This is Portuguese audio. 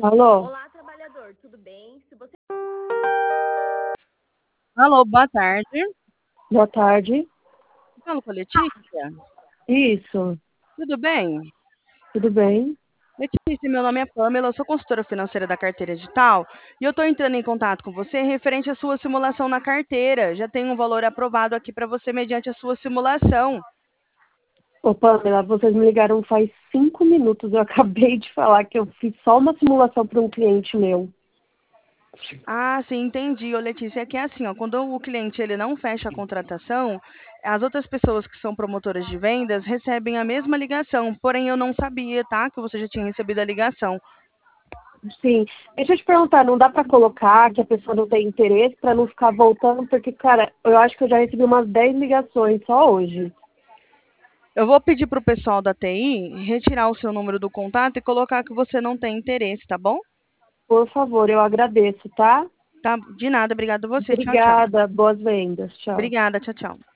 Alô? Olá, trabalhador, tudo bem? Se você... Alô, boa tarde. Boa tarde. Falo com a Letícia. Isso, Tudo bem? tudo bem? Letícia, meu nome é Pamela, eu sou consultora financeira da carteira digital e eu estou entrando em contato com você referente à sua simulação na carteira. Já tem um valor aprovado aqui para você mediante a sua simulação. Ô, Pamela, vocês me ligaram faz 5 minutos. Eu acabei de falar que eu fiz só uma simulação para um cliente meu. Ah, sim, entendi. Ô, Letícia, é que é assim, ó, quando o cliente ele não fecha a contratação, as outras pessoas que são promotoras de vendas recebem a mesma ligação, porém eu não sabia, tá, que você já tinha recebido a ligação. Sim. Deixa eu te perguntar, não dá para colocar que a pessoa não tem interesse para não ficar voltando? Porque, cara, eu acho que eu já recebi umas 10 ligações só hoje. Eu vou pedir para o pessoal da TI retirar o seu número do contato e colocar que você não tem interesse, tá bom? Por favor, eu agradeço, tá? Tá, de nada, obrigada a você. Tchau, tchau. Obrigada, boas vendas. Tchau. Obrigada, tchau, tchau.